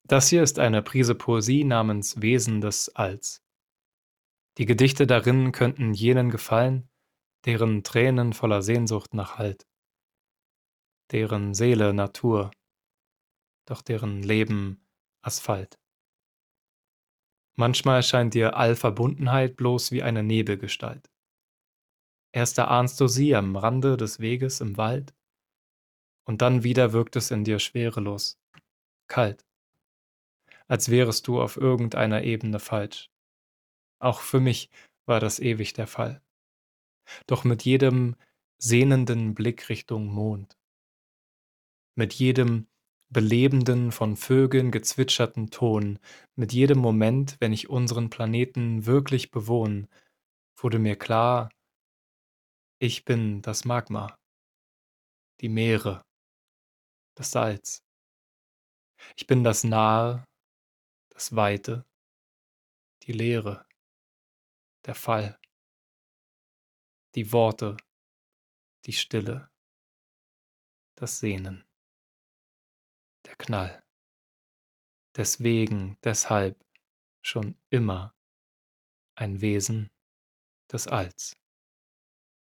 Das hier ist eine Prise Poesie namens Wesen des Alls. Die Gedichte darin könnten jenen gefallen, deren Tränen voller Sehnsucht nach Halt, deren Seele Natur, doch deren Leben Asphalt. Manchmal scheint dir Allverbundenheit bloß wie eine Nebelgestalt. Erst erahnst du sie am Rande des Weges im Wald, und dann wieder wirkt es in dir schwerelos, kalt, als wärest du auf irgendeiner Ebene falsch. Auch für mich war das ewig der Fall. Doch mit jedem sehnenden Blick Richtung Mond, mit jedem belebenden, von Vögeln gezwitscherten Ton, mit jedem Moment, wenn ich unseren Planeten wirklich bewohn, wurde mir klar, ich bin das Magma, die Meere, das Salz. Ich bin das Nahe, das Weite, die Leere, der Fall, die Worte, die Stille, das Sehnen, der Knall. Deswegen, deshalb schon immer ein Wesen des Alls.